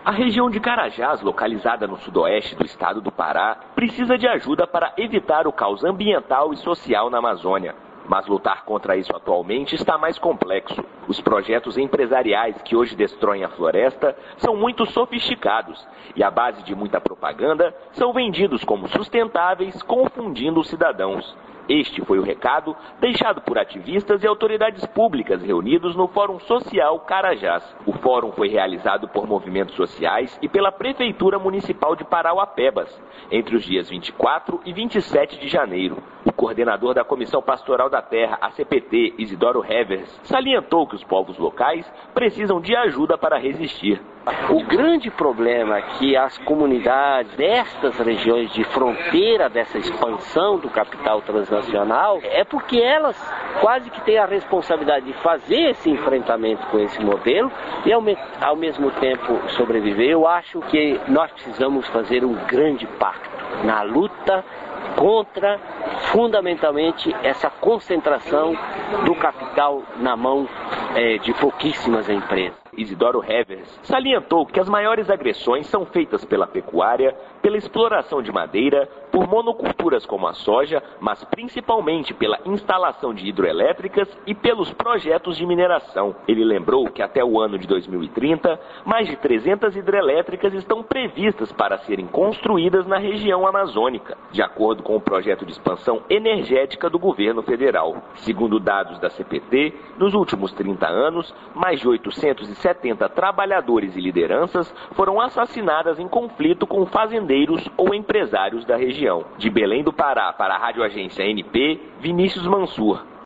A região de Carajás, localizada no sudoeste do estado do Pará, precisa de ajuda para evitar o caos ambiental e social na Amazônia. Mas lutar contra isso atualmente está mais complexo. Os projetos empresariais que hoje destroem a floresta são muito sofisticados e, à base de muita propaganda, são vendidos como sustentáveis, confundindo os cidadãos. Este foi o recado deixado por ativistas e autoridades públicas reunidos no Fórum Social Carajás. O fórum foi realizado por movimentos sociais e pela Prefeitura Municipal de Parauapebas, entre os dias 24 e 27 de janeiro. O coordenador da Comissão Pastoral da Terra, a CPT, Isidoro Hevers, salientou que os povos locais precisam de ajuda para resistir. O grande problema é que as comunidades destas regiões de fronteira, dessa expansão do capital transnacional, é porque elas quase que têm a responsabilidade de fazer esse enfrentamento com esse modelo e ao mesmo tempo sobreviver. Eu acho que nós precisamos fazer um grande pacto na luta contra, fundamentalmente, essa concentração do capital na mão de pouquíssimas empresas. Isidoro Hevers salientou que as maiores agressões são feitas pela pecuária, pela exploração de madeira, por monoculturas como a soja, mas principalmente pela instalação de hidroelétricas e pelos projetos de mineração. Ele lembrou que até o ano de 2030, mais de 300 hidrelétricas estão previstas para serem construídas na região amazônica, de acordo com o projeto de expansão energética do governo federal. Segundo dados da CPT, nos últimos 30 anos, mais de 870 trabalhadores e lideranças foram assassinadas em conflito com fazendeiros ou empresários da região. De Belém do Pará para a Rádio Agência NP, Vinícius Mansur.